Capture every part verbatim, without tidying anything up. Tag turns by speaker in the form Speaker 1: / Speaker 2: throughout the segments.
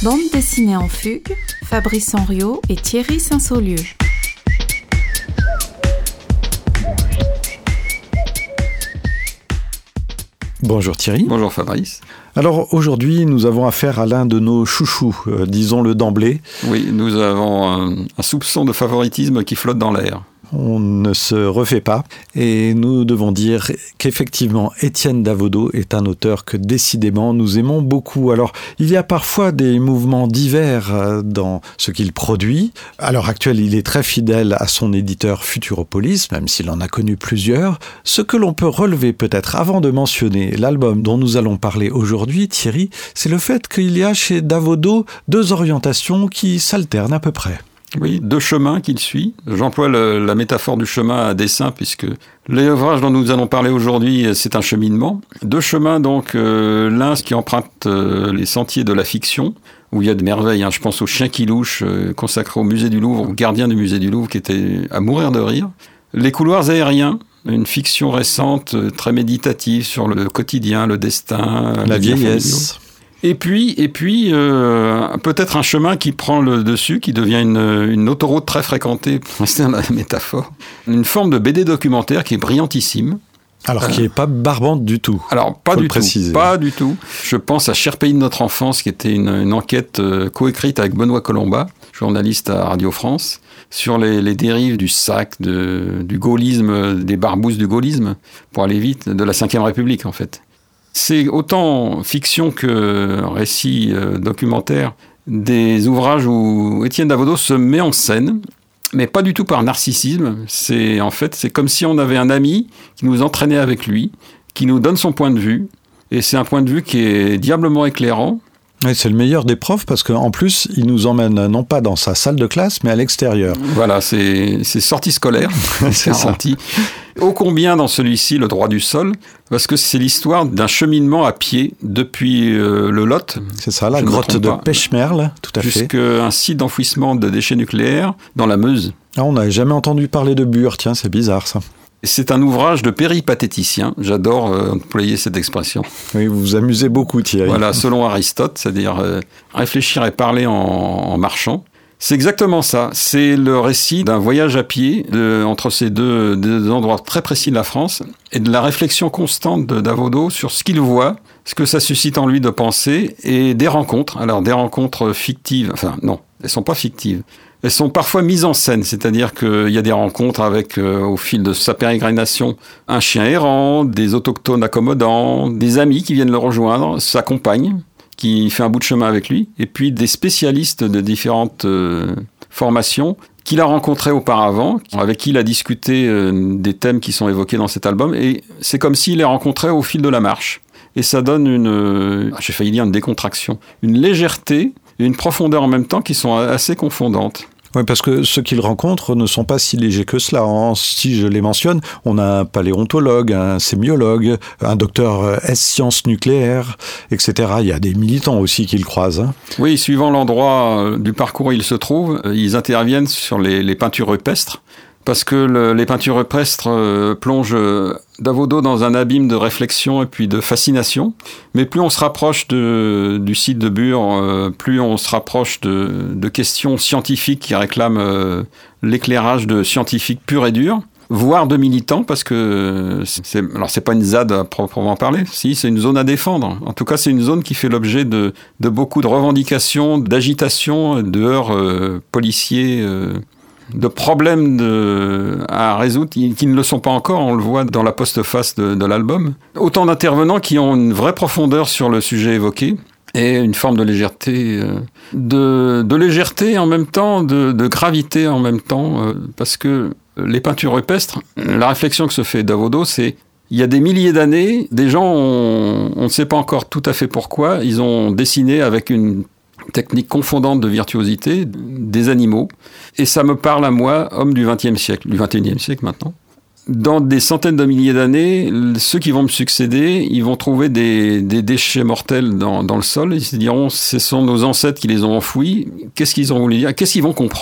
Speaker 1: Bande dessinée en fugue, Fabrice Henriot et Thierry Saint-Saulieu.
Speaker 2: Bonjour Thierry.
Speaker 3: Bonjour Fabrice.
Speaker 2: Alors aujourd'hui, nous avons affaire à l'un de nos chouchous, euh, disons-le d'emblée.
Speaker 3: Oui, nous avons un, un soupçon de favoritisme qui flotte dans l'air.
Speaker 2: On ne se refait pas et nous devons dire qu'effectivement Étienne Davodo est un auteur que décidément nous aimons beaucoup. Alors il y a parfois des mouvements divers dans ce qu'il produit. À l'heure actuelle, il est très fidèle à son éditeur Futuropolis, même s'il en a connu plusieurs. Ce que l'on peut relever peut-être avant de mentionner l'album dont nous allons parler aujourd'hui, Thierry, c'est le fait qu'il y a chez Davodo deux orientations qui s'alternent à peu près.
Speaker 3: Oui, deux chemins qu'il suit. J'emploie le, la métaphore du chemin à dessein, puisque l'ouvrage dont nous allons parler aujourd'hui, c'est un cheminement. Deux chemins, donc, euh, l'un qui emprunte euh, les sentiers de la fiction, où il y a de merveilles. Hein. Je pense au Chien qui louche, euh, consacré au musée du Louvre, au gardien du musée du Louvre, qui était à mourir de rire. Les couloirs aériens, une fiction récente, euh, très méditative sur le quotidien, le destin,
Speaker 2: la vieillesse.
Speaker 3: Et puis, et puis euh, peut-être un chemin qui prend le dessus, qui devient une, une autoroute très fréquentée, c'est la métaphore, une forme de B D documentaire qui est brillantissime.
Speaker 2: Alors, euh, qui n'est pas barbante du tout.
Speaker 3: Alors, pas du tout,
Speaker 2: préciser.
Speaker 3: pas du tout. Je pense à Cher pays de notre enfance, qui était une, une enquête euh, coécrite avec Benoît Colomba, journaliste à Radio France, sur les, les dérives du sac, de, du gaullisme, des barbouzes du gaullisme, pour aller vite, de la cinquième République, en fait. C'est autant fiction que récit euh, documentaire des ouvrages où Étienne Davodo se met en scène, mais pas du tout par narcissisme. C'est, en fait, c'est comme si on avait un ami qui nous entraînait avec lui, qui nous donne son point de vue, et c'est un point de vue qui est diablement éclairant.
Speaker 2: Oui, c'est le meilleur des profs parce qu'en plus, il nous emmène non pas dans sa salle de classe, mais à l'extérieur.
Speaker 3: Voilà, c'est, c'est sortie scolaire, c'est garanti. Ô combien dans celui-ci le droit du sol, parce que c'est l'histoire d'un cheminement à pied depuis euh, le Lot.
Speaker 2: C'est ça, la grotte de Pechmerle, tout à fait.
Speaker 3: Jusqu'à un site d'enfouissement de déchets nucléaires dans la Meuse.
Speaker 2: Ah, on n'avait jamais entendu parler de Bure, tiens, c'est bizarre ça.
Speaker 3: C'est un ouvrage de péripatéticien, j'adore euh, employer cette expression.
Speaker 2: Oui, vous vous amusez beaucoup Thierry.
Speaker 3: Voilà, selon Aristote, c'est-à-dire euh, réfléchir et parler en, en marchant. C'est exactement ça, c'est le récit d'un voyage à pied de, entre ces deux, deux endroits très précis de la France et de la réflexion constante de Davodo sur ce qu'il voit, ce que ça suscite en lui de penser et des rencontres. Alors des rencontres fictives, enfin non, elles ne sont pas fictives. Elles sont parfois mises en scène, c'est-à-dire qu'il y a des rencontres avec, euh, au fil de sa pérégrination, un chien errant, des autochtones accommodants, des amis qui viennent le rejoindre, sa compagne, qui fait un bout de chemin avec lui, et puis des spécialistes de différentes euh, formations qu'il a rencontrés auparavant, avec qui il a discuté euh, des thèmes qui sont évoqués dans cet album, et c'est comme s'il les rencontrait au fil de la marche. Et ça donne une, euh, j'ai failli dire une décontraction, une légèreté et une profondeur en même temps qui sont assez confondantes.
Speaker 2: Oui, parce que ceux qu'il rencontre ne sont pas si légers que cela. Si je les mentionne, on a un paléontologue, un sémiologue, un docteur S-sciences nucléaires, et cetera. Il y a des militants aussi qu'il croise. Hein.
Speaker 3: Oui, suivant l'endroit du parcours où ils se trouvent, ils interviennent sur les, les peintures rupestres, parce que le, les peintures rupestres euh, plongent Davodo dans un abîme de réflexion et puis de fascination. Mais plus on se rapproche de, du site de Bure, euh, plus on se rapproche de, de questions scientifiques qui réclament euh, l'éclairage de scientifiques purs et durs, voire de militants, parce que c'est, alors c'est pas une ZAD à proprement parler, si, c'est une zone à défendre. En tout cas, c'est une zone qui fait l'objet de, de beaucoup de revendications, d'agitation, de heurts euh, policiers, euh, de problèmes de, à résoudre qui, qui ne le sont pas encore, on le voit dans la postface de, de l'album. Autant d'intervenants qui ont une vraie profondeur sur le sujet évoqué et une forme de légèreté, euh, de, de légèreté en même temps, de, de gravité en même temps, euh, parce que les peintures rupestres, la réflexion que se fait Davodo, c'est il y a des milliers d'années, des gens, ont, on ne sait pas encore tout à fait pourquoi, ils ont dessiné avec une technique confondante de virtuosité des animaux. Et ça me parle à moi, homme du vingtième siècle, du vingt et unième siècle maintenant. Dans des centaines de milliers d'années, ceux qui vont me succéder, ils vont trouver des, des déchets mortels dans, dans le sol. Ils se diront, ce sont nos ancêtres qui les ont enfouis. Qu'est-ce qu'ils ont voulu dire ? Qu'est-ce qu'ils vont comprendre ?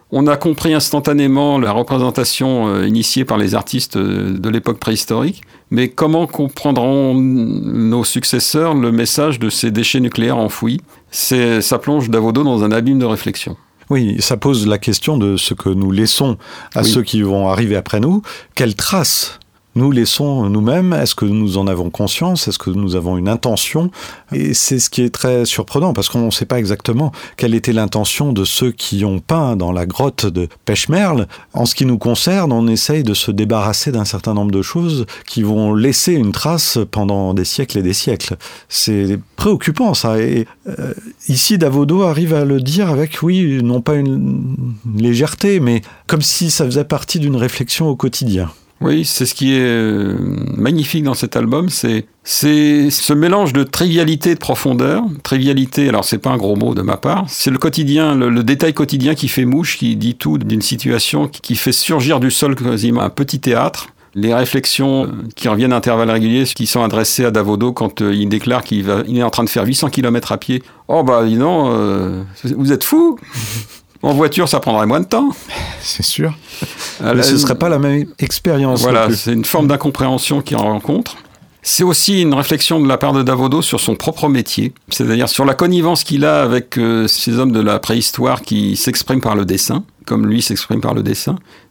Speaker 3: On a compris instantanément la représentation euh, initiée par les artistes euh, de l'époque préhistorique, mais comment comprendront nos successeurs le message de ces déchets nucléaires enfouis ? C'est, ça plonge Davodo dans un abîme de réflexion.
Speaker 2: Oui, ça pose la question de ce que nous laissons à oui. ceux qui vont arriver après nous. Quelles traces nous laissons nous-mêmes? Est-ce que nous en avons conscience? Est-ce que nous avons une intention? Et c'est ce qui est très surprenant, parce qu'on ne sait pas exactement quelle était l'intention de ceux qui ont peint dans la grotte de Pechmerle. En ce qui nous concerne, on essaye de se débarrasser d'un certain nombre de choses qui vont laisser une trace pendant des siècles et des siècles. C'est préoccupant, ça. Et euh, ici, Davodo arrive à le dire avec, oui, non pas une, une légèreté, mais comme si ça faisait partie d'une réflexion au quotidien.
Speaker 3: Oui, c'est ce qui est magnifique dans cet album, c'est, c'est ce mélange de trivialité et de profondeur. Trivialité, alors c'est pas un gros mot de ma part, c'est le quotidien, le, le détail quotidien qui fait mouche, qui dit tout d'une situation, qui fait surgir du sol quasiment un petit théâtre. Les réflexions qui reviennent à intervalles réguliers, qui sont adressées à Davodo quand euh, il déclare qu'il va, il est en train de faire huit cents kilomètres à pied. Oh bah dis donc, euh, vous êtes fous. En voiture, ça prendrait moins de temps.
Speaker 2: C'est sûr. Mais ce ne serait pas la même expérience.
Speaker 3: Voilà, c'est une forme d'incompréhension qu'il rencontre. C'est aussi une réflexion de la part de Davodo sur son propre métier, c'est-à-dire sur la connivence qu'il a avec euh, ces hommes de la préhistoire qui s'expriment par le dessin, comme lui s'exprime par le dessin.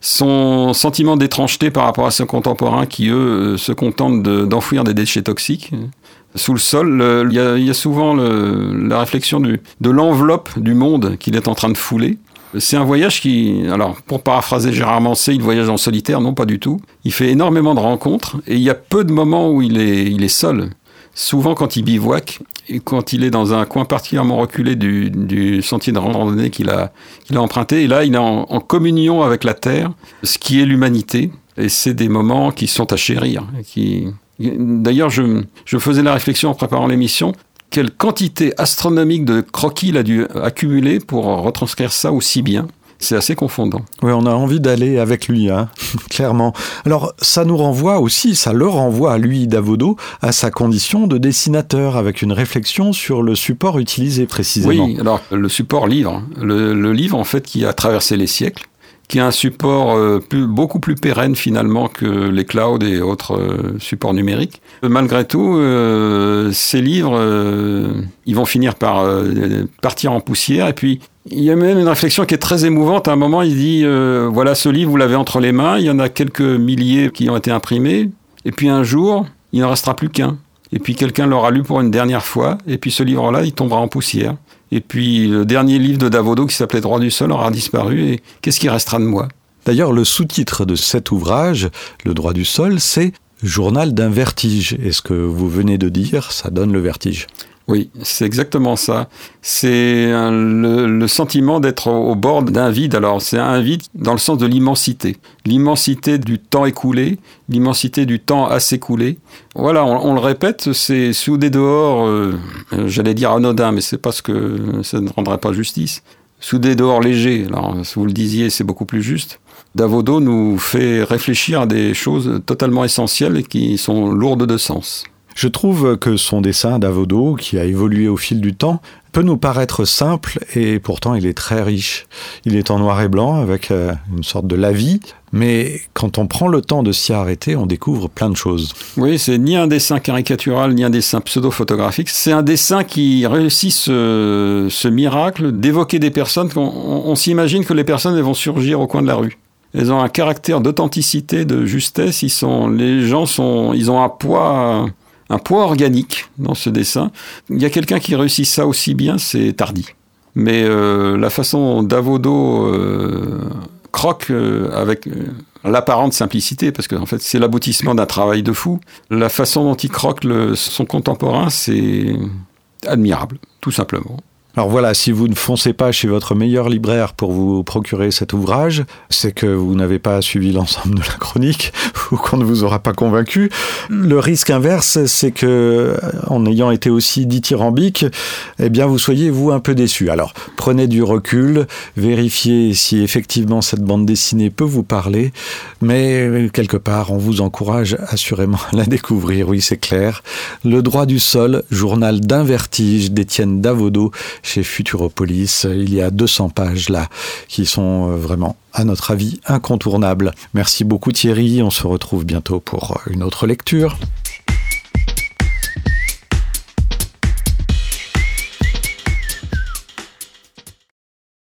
Speaker 3: Son sentiment d'étrangeté par rapport à ses contemporains qui, eux, euh, se contentent de, d'enfouir des déchets toxiques sous le sol. Il y a, y a souvent le, la réflexion du, de l'enveloppe du monde qu'il est en train de fouler. C'est un voyage qui, alors pour paraphraser Gérard Manset, il voyage en solitaire, non pas du tout. Il fait énormément de rencontres et il y a peu de moments où il est, il est seul. Souvent quand il bivouaque et quand il est dans un coin particulièrement reculé du, du sentier de randonnée qu'il a, qu'il a emprunté, et là il est en, en communion avec la terre, ce qui est l'humanité. Et c'est des moments qui sont à chérir. Qui... D'ailleurs, je, je faisais la réflexion en préparant l'émission. Quelle quantité astronomique de croquis il a dû accumuler pour retranscrire ça aussi bien. C'est assez confondant.
Speaker 2: Oui, on a envie d'aller avec lui, hein, clairement. Alors, ça nous renvoie aussi, ça le renvoie à lui, Davodo, à sa condition de dessinateur, avec une réflexion sur le support utilisé précisément.
Speaker 3: Oui, alors le support livre, le, le livre en fait qui a traversé les siècles, qui a un support euh, plus, beaucoup plus pérenne finalement que les clouds et autres euh, supports numériques. Malgré tout, euh, ces livres, euh, ils vont finir par euh, partir en poussière. Et puis, il y a même une réflexion qui est très émouvante. À un moment, il dit, euh, voilà, ce livre, vous l'avez entre les mains. Il y en a quelques milliers qui ont été imprimés. Et puis un jour, il n'en restera plus qu'un. Et puis quelqu'un l'aura lu pour une dernière fois. Et puis ce livre-là, il tombera en poussière. Et puis le dernier livre de Davodo qui s'appelait Droit du sol aura disparu. Et qu'est-ce qui restera de moi ?
Speaker 2: D'ailleurs, le sous-titre de cet ouvrage, Le droit du sol, c'est Journal d'un vertige. Et ce que vous venez de dire, ça donne le vertige.
Speaker 3: Oui, c'est exactement ça. C'est un, le, le sentiment d'être au, au bord d'un vide. Alors, c'est un vide dans le sens de l'immensité. L'immensité du temps écoulé, l'immensité du temps à s'écouler. Voilà, on, on le répète, c'est sous des dehors, euh, j'allais dire anodin, mais c'est parce que ça ne rendrait pas justice. Sous des dehors légers, alors si vous le disiez, c'est beaucoup plus juste. Davodo nous fait réfléchir à des choses totalement essentielles et qui sont lourdes de sens.
Speaker 2: Je trouve que son dessin, Davodo, qui a évolué au fil du temps, peut nous paraître simple et pourtant il est très riche. Il est en noir et blanc avec euh, une sorte de lavis, mais quand on prend le temps de s'y arrêter, on découvre plein de choses.
Speaker 3: Oui, c'est ni un dessin caricatural, ni un dessin pseudo-photographique. C'est un dessin qui réussit ce, ce miracle d'évoquer des personnes. On, on, on s'imagine que les personnes elles vont surgir au coin de la rue. Elles ont un caractère d'authenticité, de justesse. Ils sont, les gens sont, ils ont un poids... un poids organique dans ce dessin. Il y a quelqu'un qui réussit ça aussi bien, c'est Tardy. Mais euh, la façon dont Davodo euh, croque euh, avec euh, l'apparente simplicité, parce que en fait, c'est l'aboutissement d'un travail de fou, la façon dont il croque le, son contemporain, c'est admirable, tout simplement.
Speaker 2: Alors voilà, si vous ne foncez pas chez votre meilleur libraire pour vous procurer cet ouvrage, c'est que vous n'avez pas suivi l'ensemble de la chronique ou qu'on ne vous aura pas convaincu. Le risque inverse, c'est que, en ayant été aussi dithyrambique, eh bien vous soyez, vous, un peu déçu. Alors, prenez du recul, vérifiez si effectivement cette bande dessinée peut vous parler, mais quelque part, on vous encourage assurément à la découvrir, oui, c'est clair. Le droit du sol, journal d'un vertige d'Étienne Davodo, chez Futuropolis. Il y a deux cents pages là qui sont vraiment, à notre avis, incontournables. Merci beaucoup Thierry, on se retrouve bientôt pour une autre lecture.